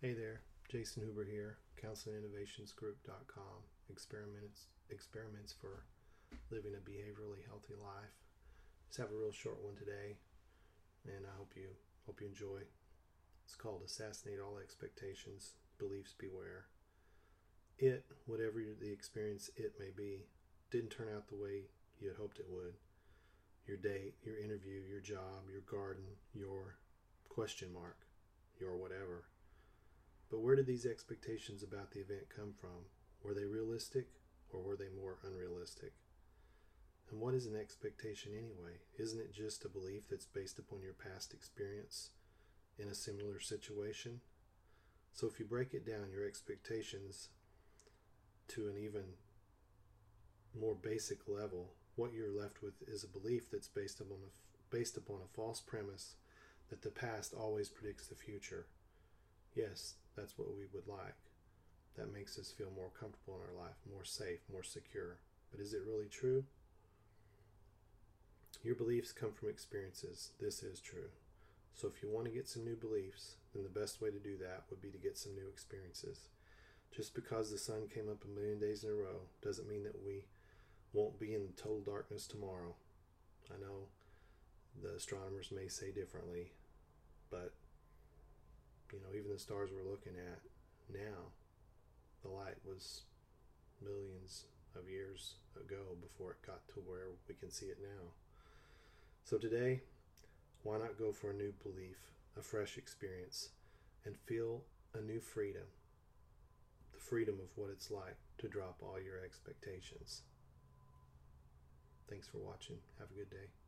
Hey there, Jason Huber here, counselinginnovationsgroup.com. Experiments for living a behaviorally healthy life. Just have a real short one today, and I hope you enjoy. It's called Assassinate All Expectations, Beliefs Beware. Whatever the experience it may be, didn't turn out the way you had hoped it would. Your date, your interview, your job, your garden, your question mark, your whatever. But where did these expectations about the event come from? Were they realistic or were they more unrealistic? And what is an expectation anyway? Isn't it just a belief that's based upon your past experience in a similar situation? So if you break it down, your expectations to an even more basic level, what you're left with is a belief that's based upon a false premise that the past always predicts the future. Yes, that's what we would like. That makes us feel more comfortable in our life, more safe, more secure. But is it really true? Your beliefs come from experiences. This is true. So if you want to get some new beliefs, then the best way to do that would be to get some new experiences. Just because the sun came up a million days in a row doesn't mean that we won't be in total darkness tomorrow. I know the astronomers may say differently, but even the stars we're looking at now, the light was millions of years ago before it got to where we can see it now. So today, why not go for a new belief, a fresh experience, and feel a new freedom? The freedom of what it's like to drop all your expectations. Thanks for watching. Have a good day.